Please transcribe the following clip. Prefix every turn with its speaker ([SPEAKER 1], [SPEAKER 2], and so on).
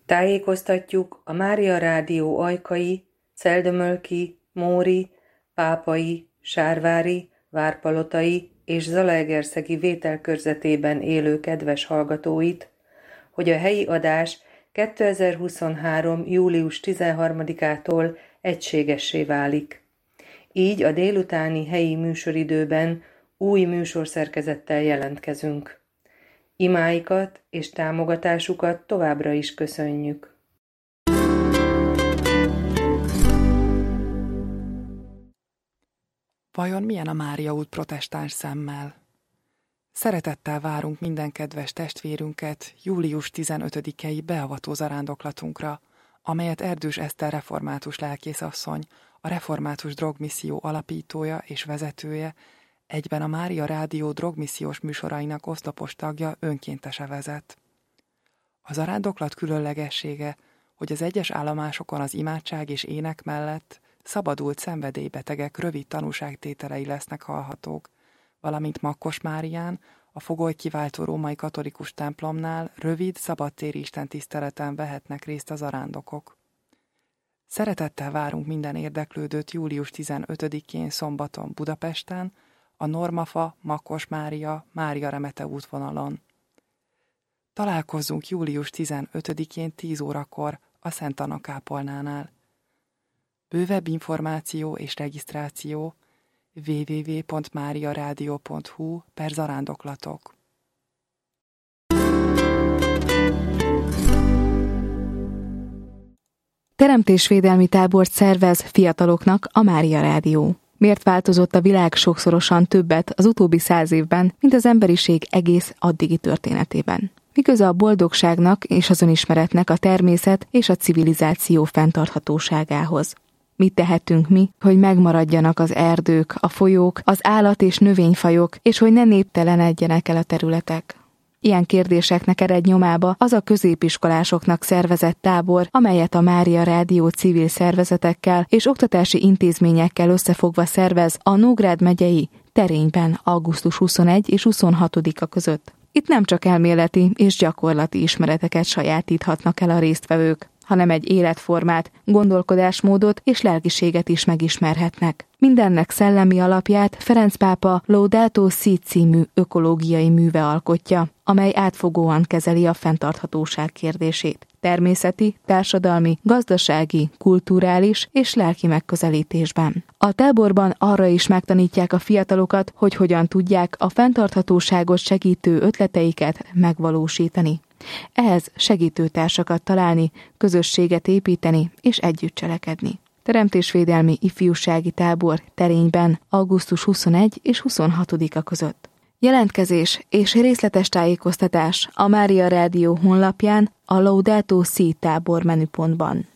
[SPEAKER 1] Tájékoztatjuk a Mária Rádió ajkai, celldömölki, móri, pápai, sárvári, várpalotai és zalaegerszegi vételkörzetében élő kedves hallgatóit, hogy a helyi adás 2023. július 13-ától egységessé válik. Így a délutáni helyi műsoridőben új műsorszerkezettel jelentkezünk. Imáikat és támogatásukat továbbra is köszönjük.
[SPEAKER 2] Vajon milyen a Mária út protestáns szemmel? Szeretettel várunk minden kedves testvérünket július 15-i beavató zarándoklatunkra, amelyet Erdős Eszter református lelkészasszony, a Református Drogmisszió alapítója és vezetője, egyben a Mária Rádió drogmissziós műsorainak oszlopos tagja önkéntese vezet. A zarándoklat különlegessége, hogy az egyes állomásokon az imádság és ének mellett szabadult szenvedélybetegek rövid tanúságtételei lesznek hallhatók, valamint Makkos Márián, a fogoly kiváltó római katolikus templomnál rövid, szabadtéri istentiszteleten vehetnek részt a zarándokok. Szeretettel várunk minden érdeklődőt július 15-én szombaton Budapesten, a Normafa, Makkos Mária, Mária Remete útvonalon. Találkozzunk július 15-én 10 órakor a Szent Anna kápolnánál. Bővebb információ és regisztráció www.mariaradio.hu/zarándoklatok.
[SPEAKER 3] Teremtésvédelmi tábort szervez fiataloknak a Mária Rádió. Miért változott a világ sokszorosan többet az utóbbi 100 évben, mint az emberiség egész addigi történetében? Mi köze a boldogságnak és az önismeretnek a természet és a civilizáció fenntarthatóságához? Mit tehetünk mi, hogy megmaradjanak az erdők, a folyók, az állat- és növényfajok, és hogy ne néptelenedjenek el a területek? Ilyen kérdéseknek ered nyomába az a középiskolásoknak szervezett tábor, amelyet a Mária Rádió civil szervezetekkel és oktatási intézményekkel összefogva szervez a Nógrád megyei Terényben augusztus 21 és 26-a között. Itt nem csak elméleti és gyakorlati ismereteket sajátíthatnak el a résztvevők, hanem egy életformát, gondolkodásmódot és lelkiséget is megismerhetnek. Mindennek szellemi alapját Ferenc pápa Laudato Si című ökológiai műve alkotja, amely átfogóan kezeli a fenntarthatóság kérdését. Természeti, társadalmi, gazdasági, kulturális és lelki megközelítésben. A táborban arra is megtanítják a fiatalokat, hogy hogyan tudják a fenntarthatóságot segítő ötleteiket megvalósítani. Ehhez segítőtársakat találni, közösséget építeni és együtt cselekedni. Teremtésvédelmi ifjúsági tábor Terényben augusztus 21 és 26-a között. Jelentkezés és részletes tájékoztatás a Mária Rádió honlapján, a Laudato Si tábor menüpontban.